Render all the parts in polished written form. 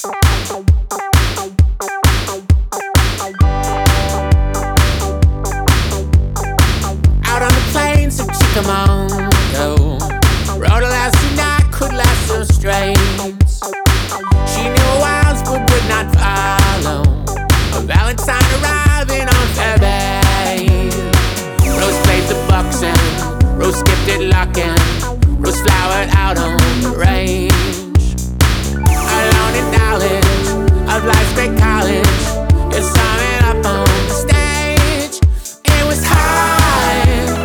Out on the plains of Chickamauga, rode a lassie that could last so strange. She knew a Wildwood would not follow, a Valentine arriving on Fairbanks. Rose played the boxing, Rose skipped it locking, Rose flowered out on the range. Alone in knowledge of life's great college, it's summing up on the stage. It was high,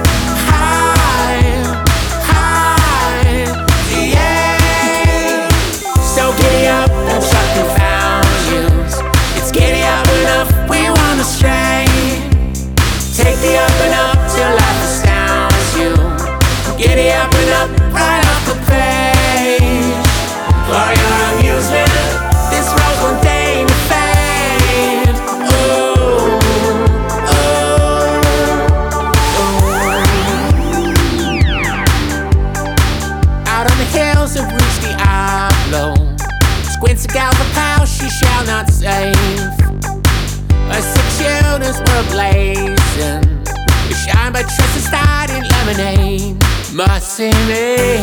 yeah. So giddy up and chuck your values. It's giddy up enough, we wanna stray. Take the up and up till life astounds you. Giddy up and up, right off the page. For your amusement, this rose one day to fade. Ooh, out on the hills of Rouge Diablo, squints a gal for power she shall not save. Her 6 shoulders were blazing, we shine by tresses dyed in lemonade. Mercy me,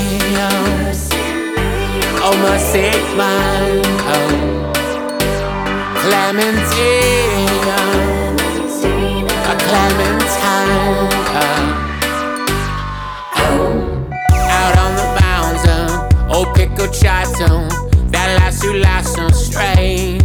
oh mercy mine, oh Clementine, a Clementine, out on the bounds of old Pico Chateau, that lass who laughs so strange.